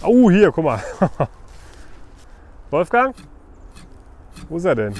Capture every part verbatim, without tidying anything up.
Oh, hier, guck mal. Wolfgang? Wo ist er denn?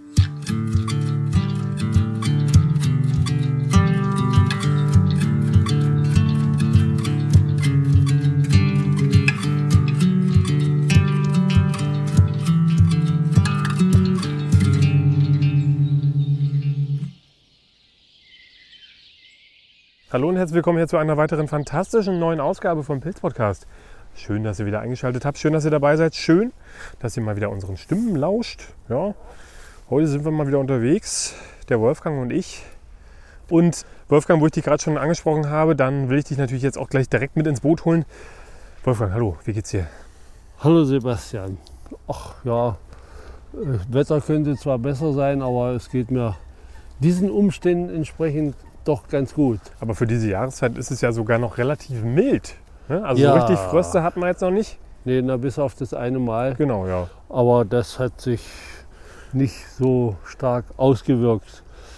Hallo und herzlich willkommen hier zu einer weiteren fantastischen neuen Ausgabe vom Pilz-Podcast. Schön, dass ihr wieder eingeschaltet habt. Schön, dass ihr dabei seid. Schön, dass ihr mal wieder unseren Stimmen lauscht. Ja, heute sind wir mal wieder unterwegs, der Wolfgang und ich. Und Wolfgang, wo ich dich gerade schon angesprochen habe, dann will ich dich natürlich jetzt auch gleich direkt mit ins Boot holen. Wolfgang, hallo, wie geht's dir? Hallo Sebastian. Ach ja, das Wetter könnte zwar besser sein, aber es geht mir diesen Umständen entsprechend doch ganz gut. Aber für diese Jahreszeit ist es ja sogar noch relativ mild. Ne? Also ja. so richtig Fröste hatten wir jetzt noch nicht. Nee, na, bis auf das eine Mal. Genau, ja. Aber das hat sich nicht so stark ausgewirkt.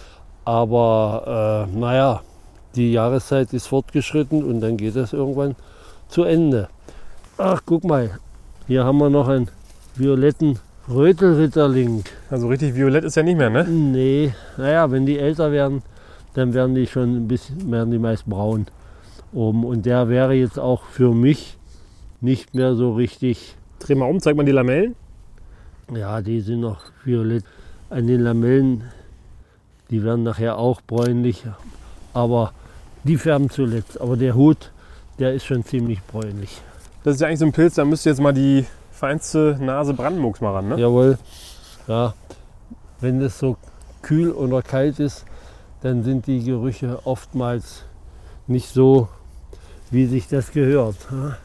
Aber äh, naja, die Jahreszeit ist fortgeschritten und dann geht es irgendwann zu Ende. Ach, guck mal, hier haben wir noch einen violetten Rötelritterling. Also richtig violett ist ja nicht mehr, ne? Nee, naja, wenn die älter werden, dann werden die schon ein bisschen, werden die meist braun oben. Und der wäre jetzt auch für mich nicht mehr so richtig. Dreh mal um, zeig mal die Lamellen. Ja, die sind noch violett. An den Lamellen, die werden nachher auch bräunlich, aber die färben zuletzt. Aber der Hut, der ist schon ziemlich bräunlich. Das ist ja eigentlich so ein Pilz, da müsst ihr jetzt mal die feinste Nase Brandenburgs mal ran, ne? Jawohl, ja. Wenn das so kühl oder kalt ist, dann sind die Gerüche oftmals nicht so, wie sich das gehört.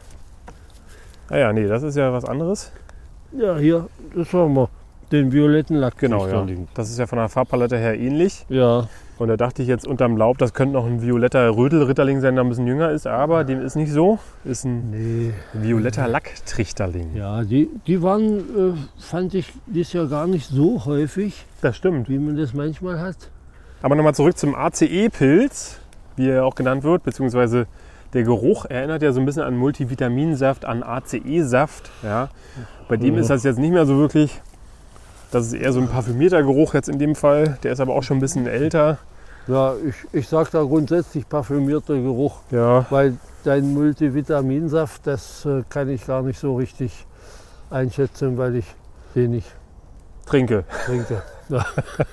Ah ja, nee, das ist ja was anderes. Ja, hier, das haben wir, den violetten Lack. Genau, ja. Das ist ja von der Farbpalette her ähnlich. Ja. Und da dachte ich jetzt unterm Laub, das könnte noch ein violetter Rötelritterling sein, der ein bisschen jünger ist, aber dem ist nicht so. Ist ein nee. violetter Lacktrichterling. Ja, die, die waren, äh, fand ich, dieses Jahr gar nicht so häufig. Das stimmt. Wie man das manchmal hat. Aber nochmal zurück zum A C E-Pilz, wie er auch genannt wird, beziehungsweise der Geruch erinnert ja so ein bisschen an Multivitaminsaft, an A C E-Saft. Ja. Bei dem ja. ist das jetzt nicht mehr so wirklich, das ist eher so ein parfümierter Geruch jetzt in dem Fall. Der ist aber auch schon ein bisschen älter. Ja, ich, ich sage da grundsätzlich parfümierter Geruch, ja. Weil dein Multivitaminsaft, das äh, kann ich gar nicht so richtig einschätzen, weil ich den nicht trinke. trinke. Ja.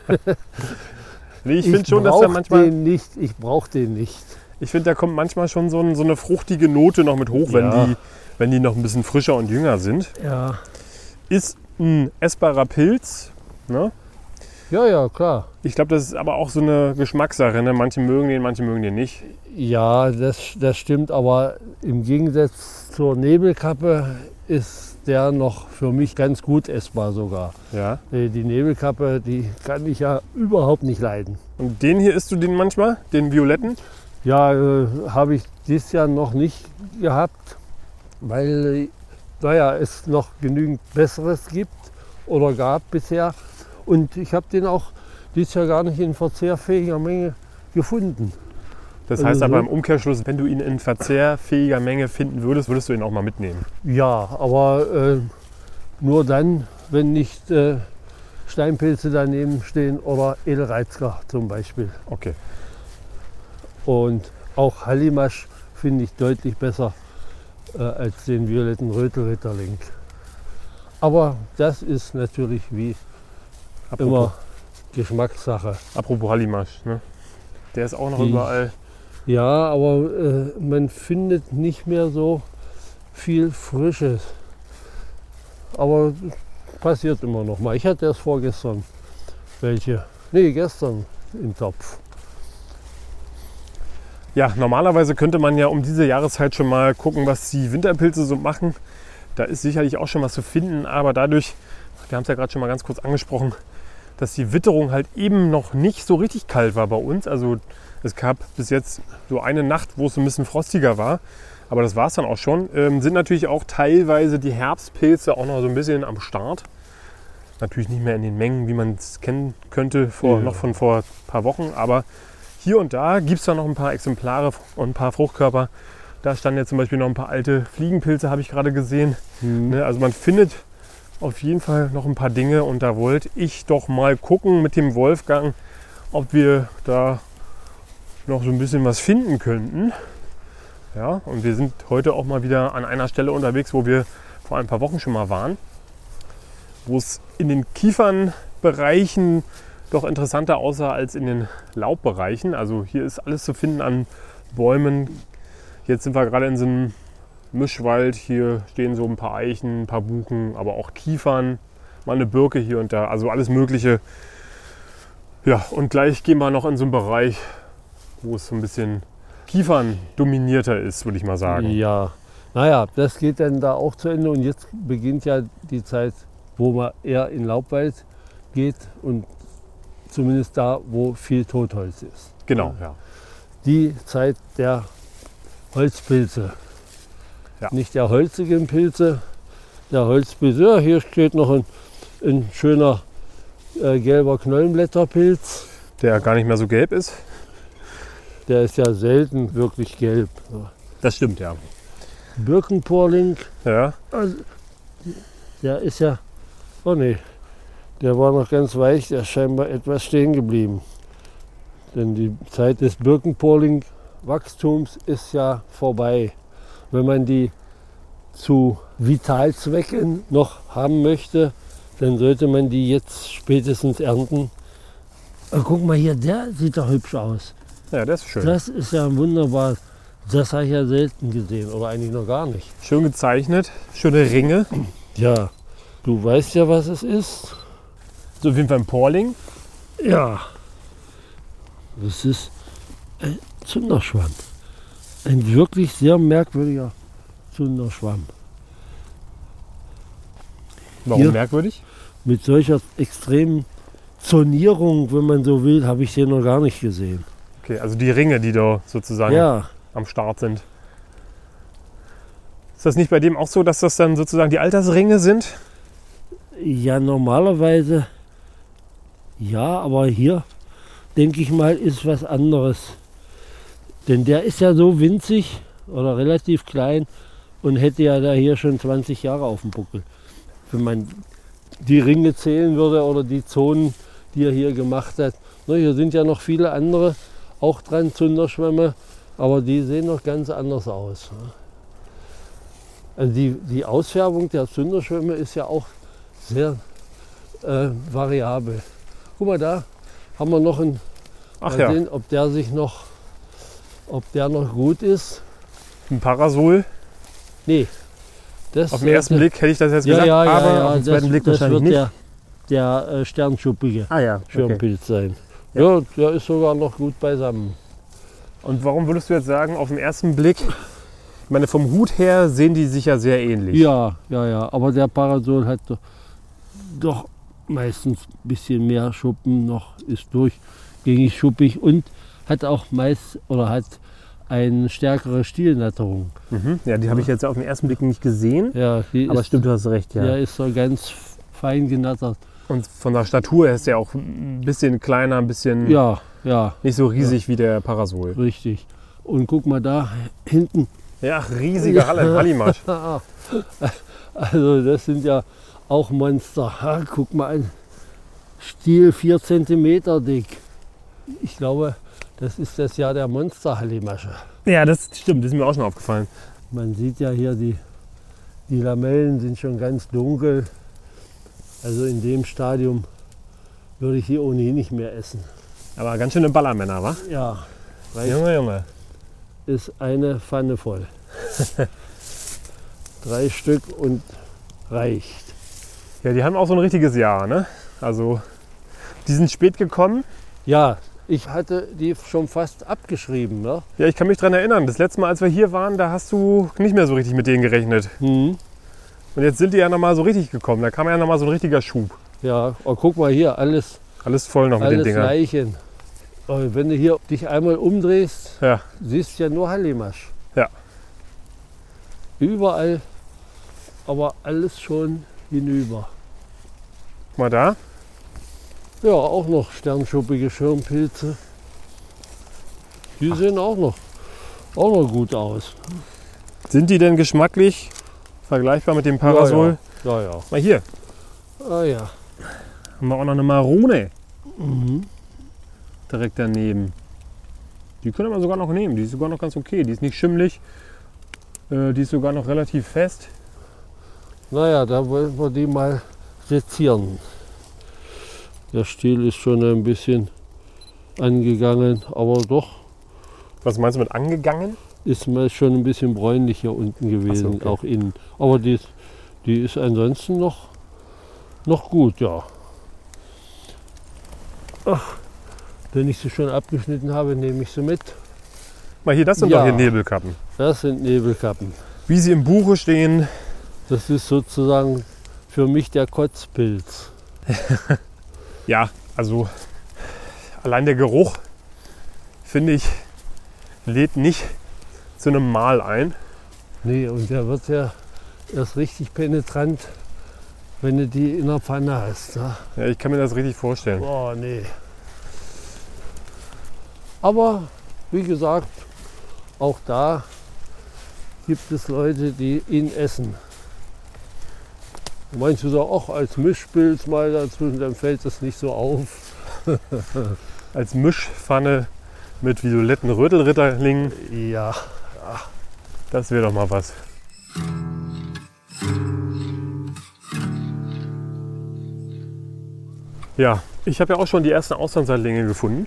Nee, ich finde schon, dass er manchmal. Den nicht, ich brauche den nicht. Ich finde, da kommt manchmal schon so, ein, so eine fruchtige Note noch mit hoch, wenn, ja. die, wenn die noch ein bisschen frischer und jünger sind. Ja. Ist ein essbarer Pilz. Ne? Ja, ja, klar. Ich glaube, das ist aber auch so eine Geschmackssache. Ne? Manche mögen den, manche mögen den nicht. Ja, das, das stimmt. Aber im Gegensatz zur Nebelkappe ist der noch für mich ganz gut essbar sogar. Ja. Die Nebelkappe, die kann ich ja überhaupt nicht leiden. Und den hier isst du den manchmal, den violetten? Ja, äh, habe ich dieses Jahr noch nicht gehabt, weil naja, es noch genügend Besseres gibt oder gab bisher. Und ich habe den auch dieses Jahr gar nicht in verzehrfähiger Menge gefunden. Das heißt aber im Umkehrschluss, wenn du ihn in verzehrfähiger Menge finden würdest, würdest du ihn auch mal mitnehmen? Ja, aber äh, nur dann, wenn nicht äh, Steinpilze daneben stehen oder Edelreizker zum Beispiel. Okay. Und auch Hallimasch finde ich deutlich besser äh, als den violetten Rötelritterling. Aber das ist natürlich wie Apropos. immer Geschmackssache. Apropos Hallimasch, ne? Der ist auch noch Die, überall. Ja, aber äh, man findet nicht mehr so viel Frisches. Aber passiert immer noch mal. Ich hatte erst vorgestern welche, nee, gestern im Topf. Ja, normalerweise könnte man ja um diese Jahreszeit schon mal gucken, was die Winterpilze so machen. Da ist sicherlich auch schon was zu finden, aber dadurch, wir haben es ja gerade schon mal ganz kurz angesprochen, dass die Witterung halt eben noch nicht so richtig kalt war bei uns. Also es gab bis jetzt so eine Nacht, wo es ein bisschen frostiger war, aber das war es dann auch schon. Ähm, sind natürlich auch teilweise die Herbstpilze auch noch so ein bisschen am Start. Natürlich nicht mehr in den Mengen, wie man es kennen könnte, vor, ja. noch von vor ein paar Wochen, aber hier und da gibt es da noch ein paar Exemplare und ein paar Fruchtkörper, Da standen jetzt zum Beispiel noch ein paar alte Fliegenpilze, habe ich gerade gesehen. Mhm. Ne, also man findet auf jeden Fall noch ein paar Dinge und da wollte ich doch mal gucken mit dem Wolfgang, ob wir da noch so ein bisschen was finden könnten. Ja, und wir sind heute auch mal wieder an einer Stelle unterwegs, wo wir vor ein paar Wochen schon mal waren, wo es in den Kiefernbereichen doch interessanter aussah als in den Laubbereichen. Also hier ist alles zu finden an Bäumen. Jetzt sind wir gerade in so einem Mischwald. Hier stehen so ein paar Eichen, ein paar Buchen, aber auch Kiefern, mal eine Birke hier und da. Also alles Mögliche. Ja, und gleich gehen wir noch in so einen Bereich, wo es so ein bisschen Kiefern dominierter ist, würde ich mal sagen. Ja, naja, das geht dann da auch zu Ende und jetzt beginnt ja die Zeit, wo man eher in Laubwald geht und zumindest da, wo viel Totholz ist. Genau, ja. Die Zeit der Holzpilze. Ja. Nicht der holzigen Pilze, der Holzpilze. Ja, hier steht noch ein, ein schöner äh, gelber Knollenblätterpilz. Der gar nicht mehr so gelb ist. Der ist ja selten wirklich gelb. Das stimmt, ja. Birkenporling, Ja, also, der ist ja, oh nee, der war noch ganz weich, der ist scheinbar etwas stehen geblieben. Denn die Zeit des Birkenporling-Wachstums ist ja vorbei. Wenn man die zu Vitalzwecken noch haben möchte, dann sollte man die jetzt spätestens ernten. Aber guck mal hier, der sieht doch hübsch aus. ja, das ist schön. Das ist ja wunderbar. Das habe ich ja selten gesehen oder eigentlich noch gar nicht. Schön gezeichnet, schöne Ringe. Ja, du weißt ja, was es ist. So auf jeden Fall ein Porling. Ja, das ist ein Zunderschwamm. Ein wirklich sehr merkwürdiger Zunderschwamm. Warum Hier. merkwürdig? Mit solcher extremen Zonierung, wenn man so will, habe ich den noch gar nicht gesehen. Okay, also die Ringe, die da sozusagen Ja, am Start sind. Ist das nicht bei dem auch so, dass das dann sozusagen die Altersringe sind? ja, normalerweise ja, aber hier denke ich mal, ist was anderes. Denn der ist ja so winzig oder relativ klein und hätte ja da hier schon zwanzig Jahre auf dem Buckel. Wenn man die Ringe zählen würde oder die Zonen, die er hier gemacht hat. Na, hier sind ja noch viele andere auch dran, Zunderschwämme, aber die sehen noch ganz anders aus. Also die, die Ausfärbung der Zunderschwämme ist ja auch sehr äh, variabel. Guck mal, da haben wir noch einen. Ach Mal ja, sehen, ob der sich noch, ob der noch gut ist. ein Parasol. Nee. Das Auf den ersten sollte- Blick hätte ich das jetzt ja, gesagt, ja, ja, aber ja, auf den das, zweiten Blick das wahrscheinlich wird nicht. der, der äh, sternschuppige Ah ja, okay. Schirmpilz sein. Ja. Ja. Der ist sogar noch gut beisammen. Und warum würdest du jetzt sagen, auf den ersten Blick, ich meine, vom Hut her sehen die sich ja sehr ähnlich. Ja, ja, ja. Aber der Parasol hat doch, doch meistens ein bisschen mehr Schuppen noch, ist durchgängig schuppig und hat auch meist oder hat eine stärkere Stielnatterung. Mhm. Ja, die habe ich jetzt auf den ersten Blick nicht gesehen. Ja, die Aber ist, stimmt, du hast recht, ja. der ist so ganz fein genattert. Und von der Statur her ist er auch ein bisschen kleiner, ein bisschen Ja, ja, nicht so riesig wie der Parasol. richtig. Und guck mal da hinten. Ja, riesiger Halle, Hallimasch. Also das sind ja auch Monster. Ha, guck mal an. Stiel vier Zentimeter dick. Ich glaube, das ist das Jahr der Monster-Hallimasche. Ja, das stimmt, das ist mir auch schon aufgefallen. Man sieht ja hier, die, die Lamellen sind schon ganz dunkel. Also in dem Stadium würde ich hier ohnehin nicht mehr essen. Aber ganz schöne Ballermänner, wa? Ja, reicht, Junge, Junge. ist eine Pfanne voll. Drei Stück und reicht. Ja, die haben auch so ein richtiges Jahr, ne? Also, die sind spät gekommen. Ja, ich hatte die schon fast abgeschrieben. Ne? Ja, ich kann mich daran erinnern. Das letzte Mal, als wir hier waren, da hast du nicht mehr so richtig mit denen gerechnet. Mhm. Und jetzt sind die ja nochmal so richtig gekommen. Da kam ja nochmal so ein richtiger Schub. Ja, oh, guck mal hier, alles, Alles voll noch mit den alles Dingern. Leichen. Oh, wenn du hier dich einmal umdrehst, Ja, siehst du ja nur Hallimasch. Ja. Überall, aber alles schon hinüber. guck mal da. Ja, auch noch sternschuppige Schirmpilze. Die sehen auch noch. auch noch gut aus. Sind die denn geschmacklich vergleichbar mit dem Parasol? Ja, ja. Ja, Mal hier, ja. Ah, ja. haben wir auch noch eine Marone Mhm. direkt daneben. Die können wir sogar noch nehmen, die ist sogar noch ganz okay. Die ist nicht schimmelig, äh, die ist sogar noch relativ fest. Naja, da wollen wir die mal sezieren. Der Stiel ist schon ein bisschen angegangen, aber doch Was meinst du mit angegangen? ist mal schon ein bisschen bräunlich hier unten gewesen, Ach so, okay. auch innen. Aber die, ist- die ist ansonsten noch, noch gut, ja. Ach, wenn ich sie schon abgeschnitten habe, nehme ich sie mit. Mal hier, das sind Ja. doch hier Nebelkappen. Das sind Nebelkappen. Wie sie im Buche stehen. Das ist sozusagen für mich der Kotzpilz. Ja, also allein der Geruch, finde ich, lädt nicht zu einem Mahl ein. Nee, und der wird ja erst richtig penetrant, wenn du die in der Pfanne hast. Ne? Ja, ich kann mir das richtig vorstellen. Boah, nee. Aber wie gesagt, auch da gibt es Leute, die ihn essen. Manche sagen, ach, als Mischpilz mal dazwischen, dann fällt das nicht so auf. Als Mischpfanne mit violetten Rötelritterlingen, Ja, das wäre doch mal was. Ja, ich habe ja auch schon die ersten Austernseitlinge gefunden.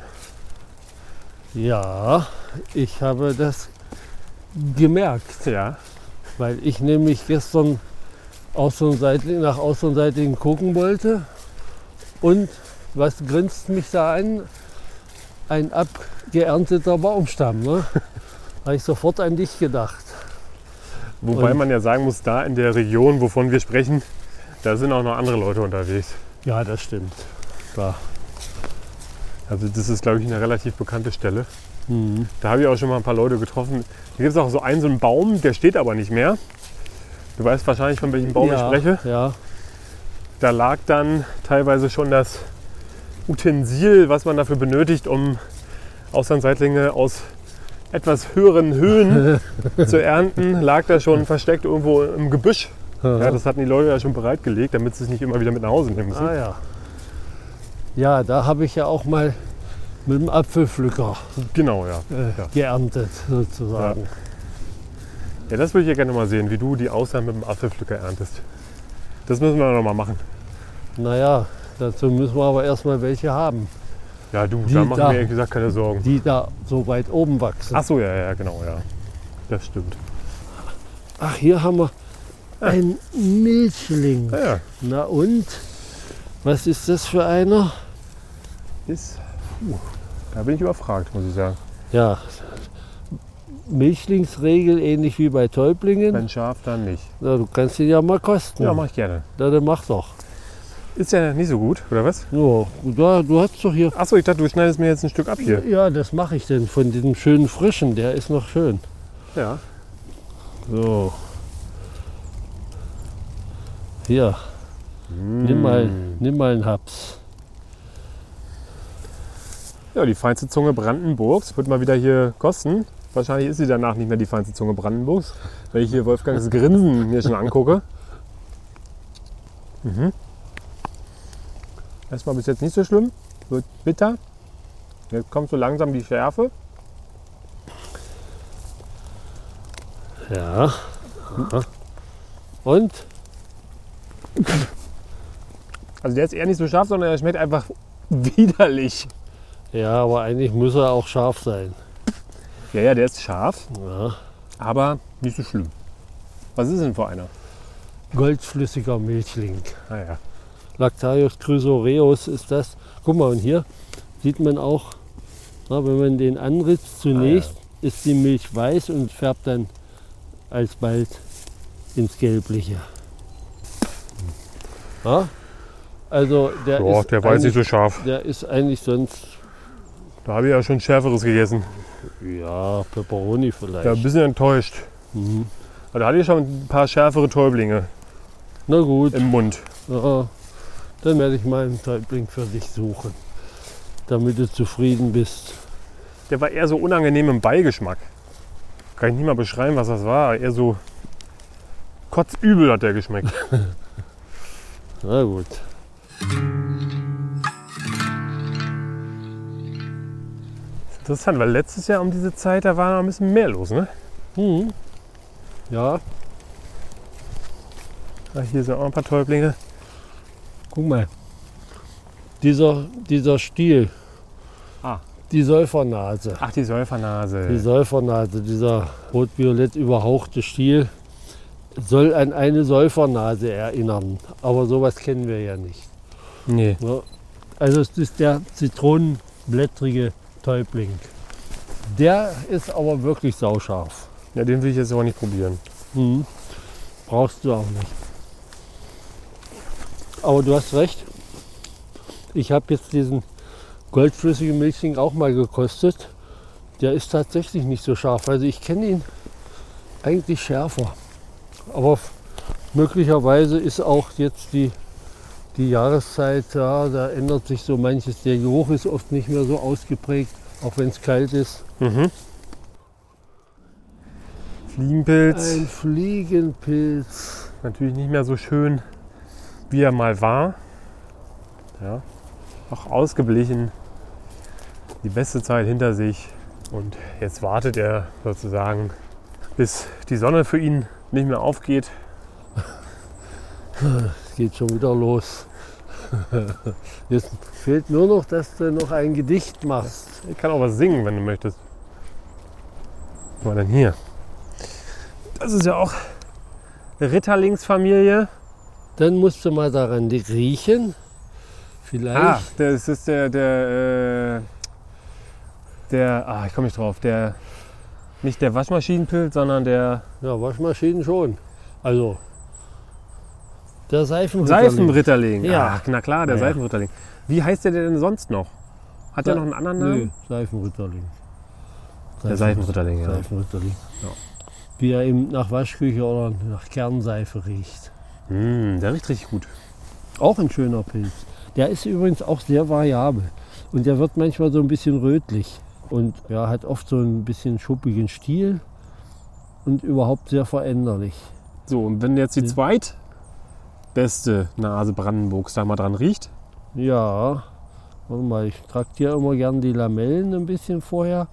ja, ich habe das gemerkt, Ja, weil ich nämlich gestern Austernseitling, nach Austernseitling gucken wollte. Und was grinst mich da an? Ein abgeernteter Baumstamm. Ne? Da habe ich sofort an dich gedacht. wobei Und- man ja sagen muss, da in der Region, wovon wir sprechen, da sind auch noch andere Leute unterwegs. Ja, das stimmt. Ja. Also das ist, glaube ich, eine relativ bekannte Stelle. Mhm. Da habe ich auch schon mal ein paar Leute getroffen. Hier gibt es auch so einen, so einen Baum, der steht aber nicht mehr. Du weißt wahrscheinlich, von welchem Baum ja, ich spreche. Ja, Da lag dann teilweise schon das Utensil, was man dafür benötigt, um Austernseitlinge aus etwas höheren Höhen zu ernten, lag da schon versteckt irgendwo im Gebüsch. Ja, das hatten die Leute ja schon bereitgelegt, damit sie es nicht immer wieder mit nach Hause nehmen müssen. ah, ja. Ja, da habe ich ja auch mal mit dem Apfelpflücker Genau, ja. äh, Ja. geerntet, sozusagen. Ja, das würde ich ja gerne mal sehen, wie du die Austern mit dem Apfelpflücker erntest. Das müssen wir noch mal machen. Naja, dazu müssen wir aber erstmal welche haben, Ja, du, Die da machen da- wir ehrlich gesagt keine Sorgen. die da so weit oben wachsen. Ach so, ja, ja, genau, ja. Das stimmt. Ach, hier haben wir ein Milchling. Ja, ja. Na und? Was ist das für einer? Ist, puh, da bin ich überfragt, muss ich sagen. Ja, Milchlingsregel ähnlich wie bei Täublingen. Wenn scharf, dann nicht. Na, du kannst ihn ja mal kosten. Ja, mache ich gerne. Na, dann mach doch. Ist ja nicht so gut, oder was? Ja, da, du hast doch hier. Ach so, ich dachte, du schneidest mir jetzt ein Stück ab hier. Ja, das mache ich denn von diesem schönen frischen. Der ist noch schön. Ja. So. Hier, nimm mal, nimm mal einen Haps. Ja, die feinste Zunge Brandenburgs wird mal wieder hier kosten. Wahrscheinlich ist sie danach nicht mehr die feinste Zunge Brandenburgs, wenn ich hier Wolfgangs Grinsen mir schon angucke. Mhm. Erstmal bis jetzt nicht so schlimm, wird bitter. Jetzt kommt so langsam die Schärfe. Ja. Und? Also der ist eher nicht so scharf, sondern er schmeckt einfach widerlich. Ja, aber eigentlich muss er auch scharf sein. Ja, ja, der ist scharf, Ja. aber nicht so schlimm. Was ist denn für einer? Goldflüssiger Milchling. Naja. Lactarius chrysoreus ist das. Guck mal, und hier sieht man auch, na, wenn man den anritzt, zunächst ist die Milch weiß und färbt dann alsbald ins Gelbliche. Ja? Also der Ja, ist der war jetzt nicht eigentlich- so scharf. Der ist eigentlich sonst, Da habe ich ja schon Schärferes gegessen. ja, Peperoni vielleicht. Ja, ein bisschen enttäuscht. Mhm. Aber da hatte ich schon ein paar schärfere Täublinge Na gut, im Mund. ja, dann werde ich mal einen Täubling für dich suchen, damit du zufrieden bist. Der war eher so unangenehm im Beigeschmack. Kann ich nicht mal beschreiben, was das war. Eher so kotzübel hat der geschmeckt. Na gut. Interessant, weil letztes Jahr um diese Zeit, da war noch ein bisschen mehr los, ne? Mhm. Ja, Ah, hier sind auch ein paar Täublinge. guck mal. Dieser, dieser Stiel, Ah. die Säufernase. Ach, die Säufernase. Die Säufernase, dieser rot-violett überhauchte Stiel, soll an eine Säufernase erinnern. Aber sowas kennen wir ja nicht. Nee. Ja. Also es ist der zitronenblättrige Täubling. Der ist aber wirklich sauscharf. Ja, den will ich jetzt aber nicht probieren. Mhm. Brauchst du auch nicht. Aber du hast recht. Ich habe jetzt diesen goldflüssigen Milchling auch mal gekostet. Der ist tatsächlich nicht so scharf. Also ich kenne ihn eigentlich schärfer. Aber möglicherweise ist auch jetzt die, die Jahreszeit, ja, da ändert sich so manches. Der Geruch ist oft nicht mehr so ausgeprägt, auch wenn es kalt ist. Mhm. Fliegenpilz. Ein Fliegenpilz. Natürlich nicht mehr so schön, wie er mal war. Ja. Auch ausgeblichen. Die beste Zeit hinter sich. Und jetzt wartet er sozusagen, bis die Sonne für ihn nicht mehr aufgeht. Es geht schon wieder los. Jetzt fehlt nur noch, dass du noch ein Gedicht machst. Ich kann auch was singen, wenn du möchtest. Was war denn hier? Das ist ja auch Ritterlingsfamilie. Dann musst du mal daran riechen. Vielleicht. Ah, das ist der, der, äh, der, ah, ich komme nicht drauf, der, nicht der Waschmaschinenpilz, sondern der Ja, Waschmaschinen schon. Also, der Seifenritterling. Seifenritterling. Ja. Ah, na klar, der Ja, ja. Seifenritterling. Wie heißt der denn sonst noch? Hat der Sa- noch einen anderen Nee, Namen? Seifenritterling. Der Seifenritterling, ja. Seifenritterling. Ja. Wie er eben nach Waschküche oder nach Kernseife riecht. Mm, der riecht richtig gut. Auch ein schöner Pilz. Der ist übrigens auch sehr variabel. Und der wird manchmal so ein bisschen rötlich. Und ja, hat oft so ein bisschen schuppigen Stiel. Und überhaupt sehr veränderlich. So, und wenn jetzt die Ja. zweitbeste Nase Brandenburgs da mal dran riecht, Ja, warte mal, ich traktiere immer gern die Lamellen ein bisschen vorher.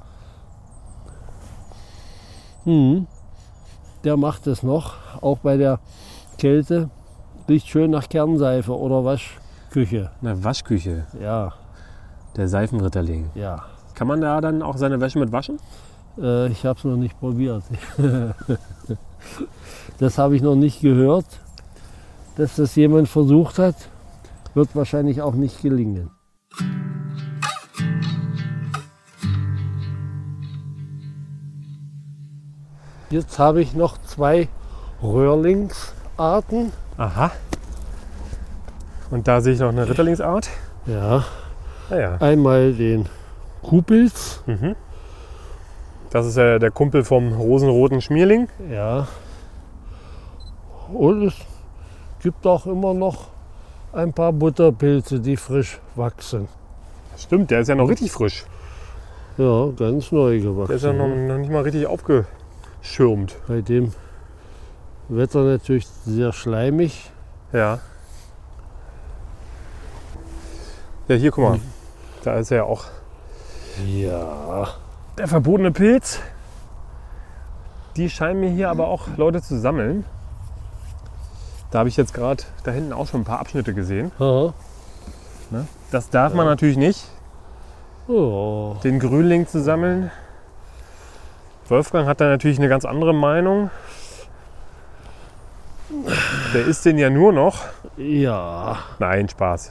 Hm, der macht es noch, auch bei der Kälte. Riecht schön nach Kernseife oder Waschküche. eine Waschküche, Ja, der Seifenritterling. ja. Kann man da dann auch seine Wäsche mit waschen? Äh, ich habe es noch nicht probiert. Das habe ich noch nicht gehört, dass das jemand versucht hat. Wird wahrscheinlich auch nicht gelingen. Jetzt habe ich noch zwei Röhrlingsarten. Aha. Und da sehe ich noch eine Ritterlingsart. Ja, Naja. einmal den Kuhpilz. Mhm. Das ist ja der Kumpel vom rosenroten Schmierling. Ja. Und es gibt auch immer noch ein paar Butterpilze, die frisch wachsen. Stimmt, der ist ja noch richtig frisch. Ja, ganz neu gewachsen. Der ist ja noch, noch nicht mal richtig aufgeschirmt. Bei dem Wetter natürlich sehr schleimig. Ja. Ja, hier, guck mal. Da ist ja auch Ja. der verbotene Pilz. Die scheinen mir hier aber auch Leute zu sammeln. Da habe ich jetzt gerade da hinten auch schon ein paar Abschnitte gesehen. Aha. Ne? Das darf man natürlich nicht, Oh. den Grünling zu sammeln. Wolfgang hat da natürlich eine ganz andere Meinung. Der isst den ja nur noch. Ja. Nein, Spaß.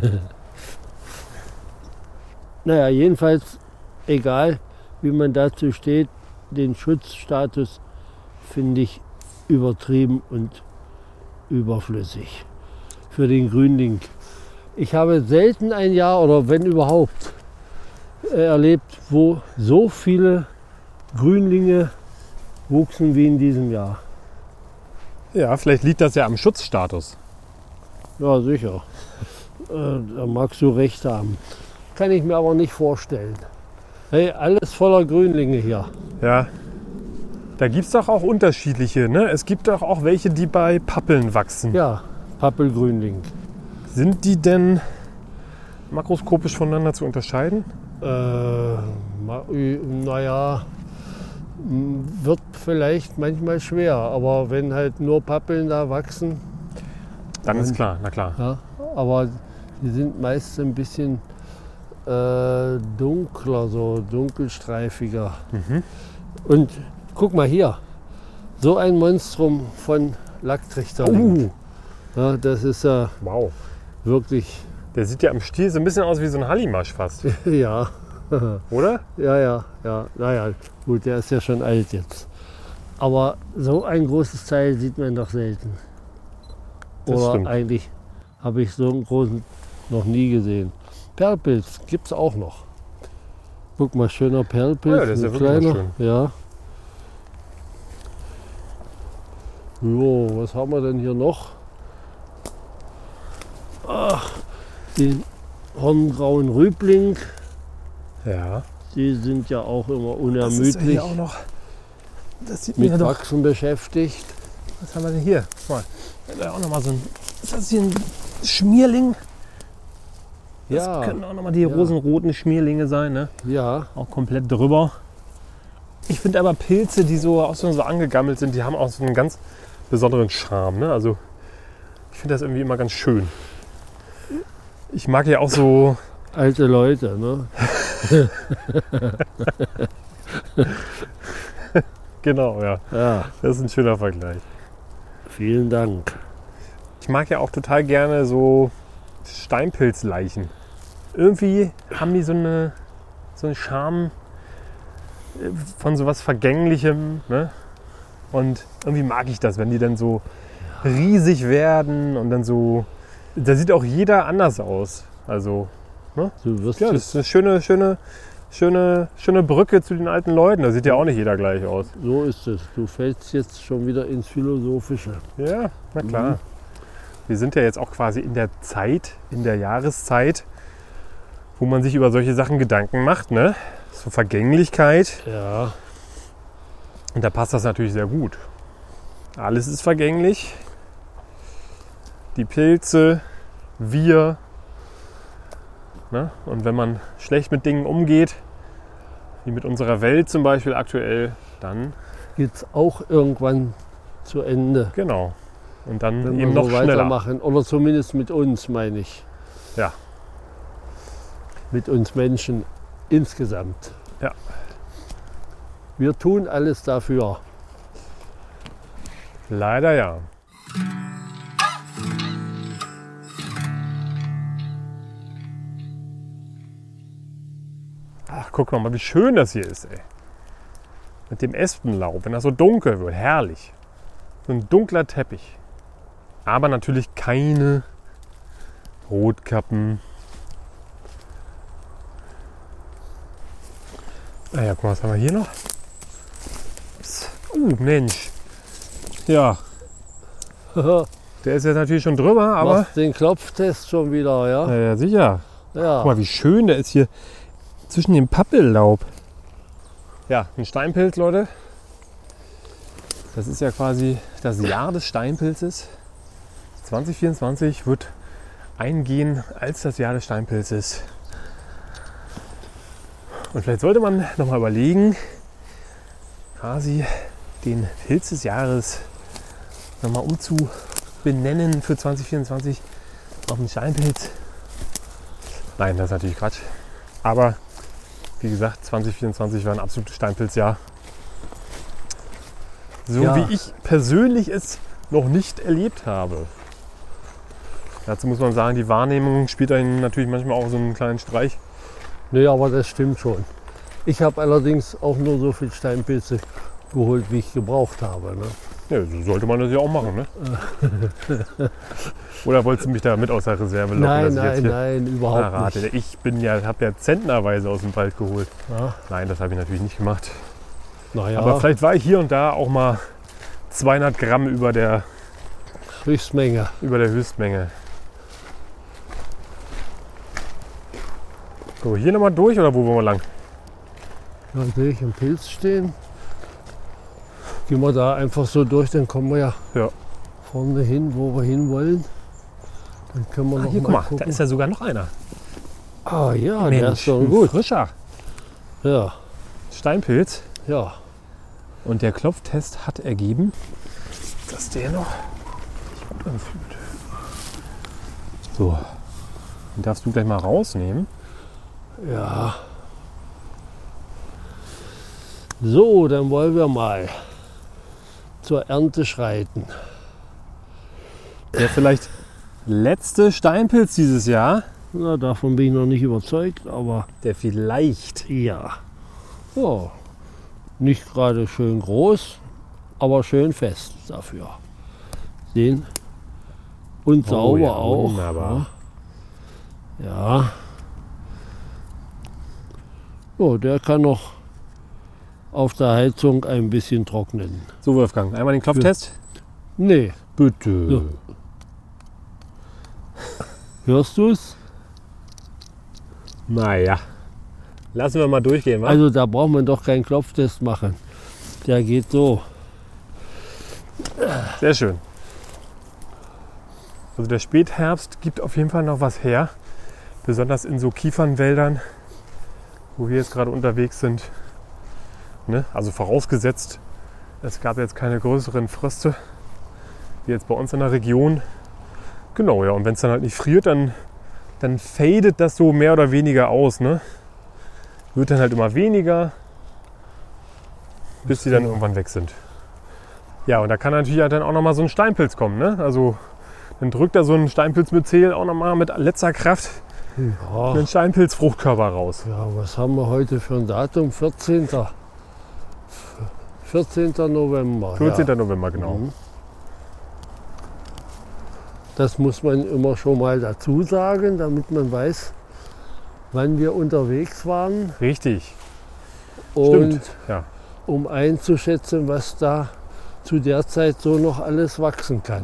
Naja, jedenfalls, egal wie man dazu steht, den Schutzstatus finde ich übertrieben und überflüssig für den Grünling. Ich habe selten ein Jahr oder wenn überhaupt äh, erlebt, wo so viele Grünlinge wuchsen wie in diesem Jahr. Ja, vielleicht liegt das ja am Schutzstatus. Ja, sicher. Äh, da magst du recht haben. Kann ich mir aber nicht vorstellen. Hey, alles voller Grünlinge hier. Ja. Da gibt es doch auch unterschiedliche. Ne? Es gibt doch auch welche, die bei Pappeln wachsen. Ja, Pappelgrünling. Sind die denn makroskopisch voneinander zu unterscheiden? Äh, ma- ü- naja, m, wird vielleicht manchmal schwer, aber wenn halt nur Pappeln da wachsen, Dann ist klar, na klar. ja, aber die sind meist ein bisschen äh, dunkler, so dunkelstreifiger. Mhm. Und guck mal hier, so ein Monstrum von Lacktrichterling. Uh, Ja, das ist ja wow. wirklich, Der sieht ja am Stiel so ein bisschen aus wie so ein Hallimasch fast, ja, oder? ja, ja, ja, naja, gut, der ist ja schon alt jetzt. Aber so ein großes Teil sieht man doch selten. Das Oder stimmt. eigentlich habe ich so einen großen noch nie gesehen. Perlpilz gibt es auch noch. Guck mal, schöner Perlpilz, Ja, der ist ein ja wirklich kleiner. schön. Ja. Jo, was haben wir denn hier noch? Ach, den horngrauen Rübling, Ja. die sind ja auch immer Das ist ja unermüdlich hier auch noch. Das sieht man mit ja doch. Wachsen beschäftigt. Was haben wir denn hier? Guck mal. Da auch noch mal so ein. Ist das hier ein Schmierling? Das Ja, können auch noch mal die ja. rosenroten Schmierlinge sein, ne? ja, Auch komplett drüber. Ich finde aber Pilze, die so auch so so angegammelt sind, die haben auch so einen ganz besonderen Charme, ne? Also ich finde das irgendwie immer ganz schön. Ich mag ja auch so. alte Leute, ne? Genau, ja. Ja, Das ist ein schöner Vergleich. vielen Dank. Ich mag ja auch total gerne so Steinpilzleichen. Irgendwie haben die so, eine, so einen Charme äh, von so was Vergänglichem. Ne? Und irgendwie mag ich das, wenn die dann so riesig werden und dann so. Da sieht auch jeder anders aus. Also, Du wirst ja, das ist eine schöne, schöne, schöne, schöne Brücke zu den alten Leuten. Da sieht ja auch nicht jeder gleich aus. So ist es. Du fällst jetzt schon wieder ins Philosophische. Ja, na klar. Mhm. Wir sind ja jetzt auch quasi in der Zeit, in der Jahreszeit, wo man sich über solche Sachen Gedanken macht, ne? So Vergänglichkeit. Ja, Und da passt das natürlich sehr gut. Alles ist vergänglich. Die Pilze, wir. Ne? Und wenn man schlecht mit Dingen umgeht, wie mit unserer Welt zum Beispiel aktuell, dann geht's auch irgendwann zu Ende. genau. Und dann Wenn eben wir noch so schneller. weitermachen. Oder zumindest mit uns, meine ich. Ja. Mit uns Menschen insgesamt. Ja. Wir tun alles dafür. Leider ja. Ach, guck mal, wie schön das hier ist, ey. Mit dem Espenlaub, wenn das so dunkel wird, herrlich. So ein dunkler Teppich. Aber natürlich keine Rotkappen. Ah ja, guck mal, was haben wir hier noch? Ups. Uh, Mensch. Ja, der ist jetzt natürlich schon drüber, aber. Machst den Klopftest schon wieder, ja? Ja, ja, sicher. Ja. Guck mal, wie schön der ist hier zwischen dem Pappellaub. Ja, ein Steinpilz, Leute. Das ist ja quasi das Jahr des Steinpilzes. zwanzig vierundzwanzig wird eingehen als das Jahr des Steinpilzes. Und vielleicht sollte man noch mal überlegen, quasi den Pilz des Jahres noch mal umzubenennen für zwanzig vierundzwanzig auf den Steinpilz. Nein, das ist natürlich Quatsch. Aber wie gesagt, zwanzig vierundzwanzig war ein absolutes Steinpilzjahr. So Ja. wie ich persönlich es noch nicht erlebt habe. Dazu muss man sagen, die Wahrnehmung spielt einen natürlich manchmal auch so einen kleinen Streich. Nee, aber das stimmt schon. Ich habe allerdings auch nur so viel Steinpilze geholt, wie ich gebraucht habe. Ne? Ja, so sollte man das ja auch machen, ne? Oder wolltest du mich da mit aus der Reserve locken? Nein, dass ich jetzt nein, hier nein, überhaupt verrate? nicht. Ich bin ja, habe ja zentnerweise aus dem Wald geholt. Ja, Nein, das habe ich natürlich nicht gemacht. naja, Aber vielleicht war ich hier und da auch mal zweihundert Gramm über der, Höchstmenge. über der Höchstmenge. So, hier nochmal durch oder wo wollen wir lang? Da sehe ich einen Pilz stehen. Gehen wir da einfach so durch, dann kommen wir ja, Ja. vorne hin, wo wir hin wollen. Dann können wir Ah, noch hier, mal guck mal, gucken. da ist ja sogar noch einer. Ah ja, der Mensch, ist doch ein gut. frischer Ja, Steinpilz. ja. Und der Klopftest hat ergeben, dass der noch sich gut anfühlt. So, den darfst du gleich mal rausnehmen. Ja. So, dann wollen wir mal zur Ernte schreiten. Der vielleicht letzte Steinpilz dieses Jahr, Na, davon bin ich noch nicht überzeugt, aber der vielleicht, ja. Ja. Nicht gerade schön groß, aber schön fest dafür. Den und Oh sauber ja, auch. wunderbar. Ja. So, der kann noch auf der Heizung ein bisschen trocknen. So Wolfgang, einmal den Klopftest. Nee, Bitte. So. hörst du es? Naja, lassen wir mal durchgehen, wa? Also da braucht man doch keinen Klopftest machen. Der geht so. Sehr schön. Also der Spätherbst gibt auf jeden Fall noch was her. Besonders in so Kiefernwäldern, wo wir jetzt gerade unterwegs sind. Ne? Also vorausgesetzt, es gab jetzt keine größeren Fröste, wie jetzt bei uns in der Region. Genau, ja. Und wenn es dann halt nicht friert, dann, dann fadet das so mehr oder weniger aus. Ne? Wird dann halt immer weniger, bis sie dann irgendwann weg sind. Ja, und da kann natürlich halt dann auch nochmal so ein Steinpilz kommen. Ne? Also dann drückt da so ein Steinpilzmyzel auch nochmal mit letzter Kraft Ja, einen Steinpilzfruchtkörper raus. ja, was haben wir heute für ein Datum? vierzehnten vierzehnten November. vierzehnten Ja. November, genau. Mhm. Das muss man immer schon mal dazu sagen, damit man weiß, wann wir unterwegs waren. Richtig. Und Stimmt. Ja. um einzuschätzen, was da zu der Zeit so noch alles wachsen kann.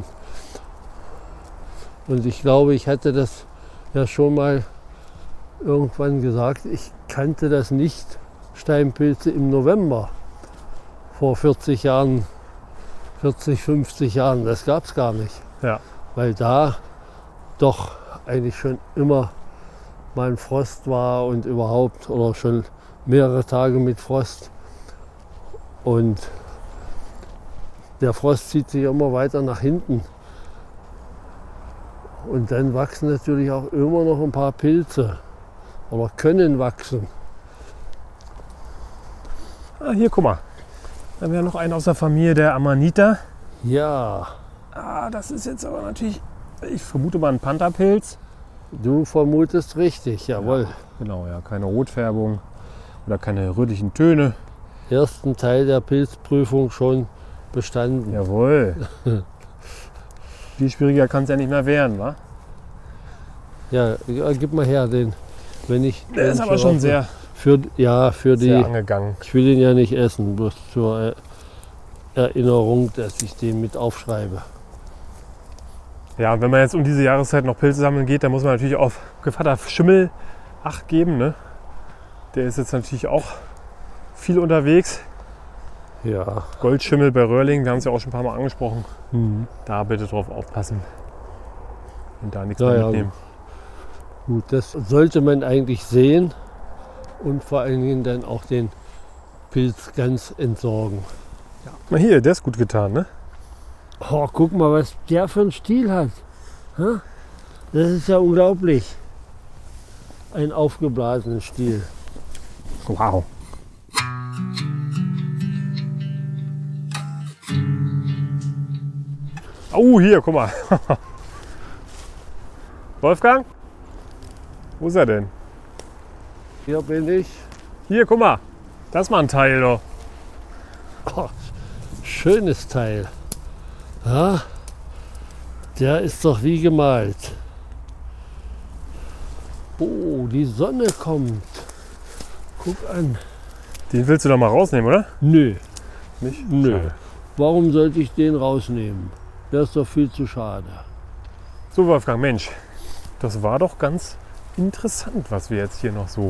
Und ich glaube, ich hatte das ja schon mal irgendwann gesagt, ich kannte das nicht, Steinpilze im November vor vierzig Jahren, vierzig, fünfzig Jahren, das gab es gar nicht. Ja. Weil da doch eigentlich schon immer mal ein Frost war und überhaupt oder schon mehrere Tage mit Frost. Und der Frost zieht sich immer weiter nach hinten. Und dann wachsen natürlich auch immer noch ein paar Pilze oder können wachsen. Ah, hier, guck mal. Da haben wir noch einen aus der Familie der Amanita. Ja, Ah, das ist jetzt aber natürlich, ich vermute mal ein Pantherpilz. du vermutest richtig, jawohl. Genau, ja, keine Rotfärbung oder keine rötlichen Töne. Ersten Teil der Pilzprüfung schon bestanden. Jawohl. Viel schwieriger kann es ja nicht mehr werden, wa? Ja, ja, gib mal her den. Wenn ich Der ist den aber schon sehr, für, ja, für die. sehr angegangen. Ich will ihn ja nicht essen, bloß zur Er- Erinnerung, dass ich den mit aufschreibe. Ja, und wenn man jetzt um diese Jahreszeit noch Pilze sammeln geht, dann muss man natürlich auf Gevatter Schimmel Acht geben. Ne? Der ist jetzt natürlich auch viel unterwegs. Ja. Goldschimmel bei Röhrling, wir haben es ja auch schon ein paar Mal angesprochen. Mhm. Da bitte drauf aufpassen und da nichts Ja, mehr ja. mitnehmen. Gut, das sollte man eigentlich sehen und vor allen Dingen dann auch den Pilz ganz entsorgen. Na hier, der ist gut getan, ne? Oh, guck mal, was der für einen Stiel hat. Hä? Das ist ja unglaublich. Ein aufgeblasener Stiel. Wow. Oh, hier, guck mal. Wolfgang? Wo ist er denn? Hier bin ich. Hier, guck mal. Das ist mal ein Teil doch. Oh, schönes Teil. Ja, der ist doch wie gemalt. Oh, die Sonne kommt. Guck an. Den willst du doch mal rausnehmen, oder? Nö, Nicht? nö. Schade. Warum sollte ich den rausnehmen? Der ist doch viel zu schade. So, Wolfgang, Mensch. Das war doch ganz interessant, was wir jetzt hier noch so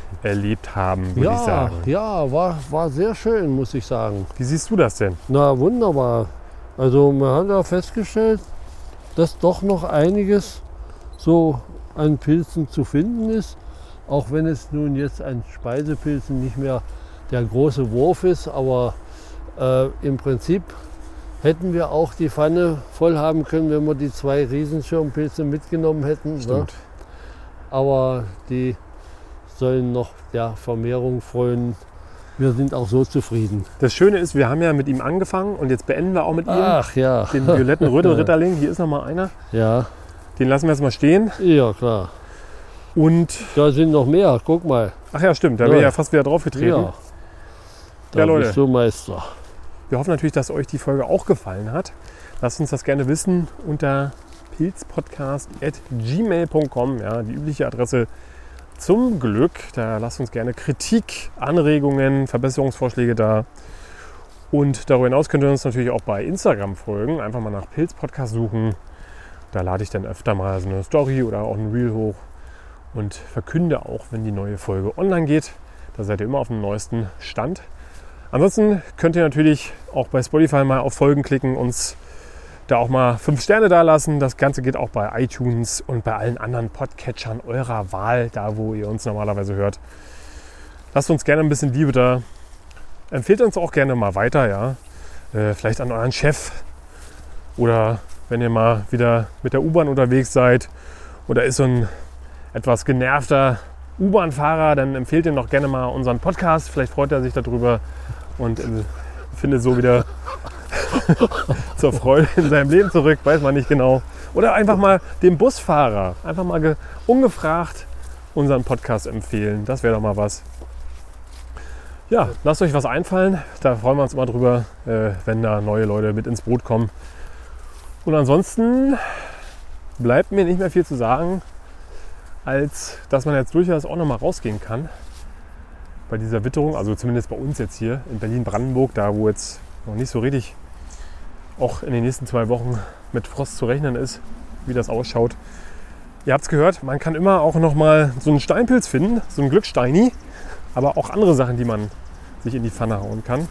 erlebt haben, würde ja, ich sagen. Ja, war, war sehr schön, muss ich sagen. Wie siehst du das denn? Na, wunderbar. Also man hat ja festgestellt, dass doch noch einiges so an Pilzen zu finden ist. Auch wenn es nun jetzt an Speisepilzen nicht mehr der große Wurf ist. Aber äh, im Prinzip hätten wir auch die Pfanne voll haben können, wenn wir die zwei Riesenschirmpilze mitgenommen hätten. Stimmt. Ne? Aber die sollen noch der Vermehrung freuen. Wir sind auch so zufrieden. Das Schöne ist, wir haben ja mit ihm angefangen und jetzt beenden wir auch mit ihm. Ach ja. Den violetten Rödelritterling. Hier ist noch mal einer. Ja. Den lassen wir jetzt mal stehen. Ja, klar. Und, Da sind noch mehr, guck mal. ach ja, stimmt, da Ja. bin ich ja fast wieder drauf getreten. Ja. Da Ja, Leute. bist du Meister. Wir hoffen natürlich, dass euch die Folge auch gefallen hat. Lasst uns das gerne wissen unter pilzpodcast at gmail punkt com, ja, die übliche Adresse zum Glück. Da lasst uns gerne Kritik, Anregungen, Verbesserungsvorschläge da. Und darüber hinaus könnt ihr uns natürlich auch bei Instagram folgen. Einfach mal nach Pilzpodcast suchen. Da lade ich dann öfter mal so eine Story oder auch ein Reel hoch und verkünde auch, wenn die neue Folge online geht. Da seid ihr immer auf dem neuesten Stand. Ansonsten könnt ihr natürlich auch bei Spotify mal auf Folgen klicken, uns da auch mal fünf Sterne da lassen. Das Ganze geht auch bei iTunes und bei allen anderen Podcatchern eurer Wahl, da wo ihr uns normalerweise hört. Lasst uns gerne ein bisschen Liebe da. Empfehlt uns auch gerne mal weiter, ja. Äh, vielleicht an euren Chef oder wenn ihr mal wieder mit der U-Bahn unterwegs seid oder ist so ein etwas genervter U-Bahn-Fahrer, dann empfehlt ihr noch gerne mal unseren Podcast. Vielleicht freut er sich darüber und äh, findet so wieder zur Freude in seinem Leben zurück, weiß man nicht genau. Oder einfach mal dem Busfahrer, einfach mal ge- ungefragt unseren Podcast empfehlen. Das wäre doch mal was. Ja, lasst euch was einfallen. Da freuen wir uns immer drüber, äh, wenn da neue Leute mit ins Boot kommen. Und ansonsten bleibt mir nicht mehr viel zu sagen, als dass man jetzt durchaus auch noch mal rausgehen kann bei dieser Witterung. Also zumindest bei uns jetzt hier in Berlin-Brandenburg, da wo jetzt noch nicht so richtig auch in den nächsten zwei Wochen mit Frost zu rechnen ist, wie das ausschaut. Ihr habt es gehört, man kann immer auch noch mal so einen Steinpilz finden, so einen Glücksteini, aber auch andere Sachen, die man sich in die Pfanne hauen kann.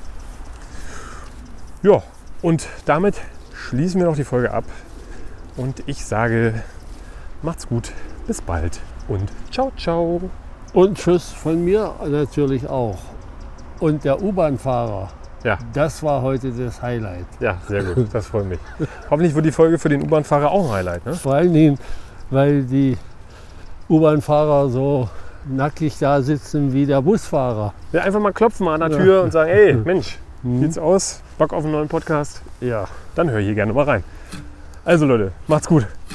Ja, und damit schließen wir noch die Folge ab und ich sage, macht's gut, bis bald und ciao, ciao. Und Tschüss von mir natürlich auch. Und der U-Bahn-Fahrer, Ja, das war heute das Highlight. ja, sehr gut, das freut mich. Hoffentlich wird die Folge für den U-Bahn-Fahrer auch ein Highlight, ne? Vor allen Dingen, weil die U-Bahn-Fahrer so nackig da sitzen wie der Busfahrer. Ja, einfach mal klopfen an der Tür und sagen, hey, Mensch, Mhm. sieht's aus? Bock auf einen neuen Podcast? Ja. Dann hör hier gerne mal rein. Also Leute, macht's gut.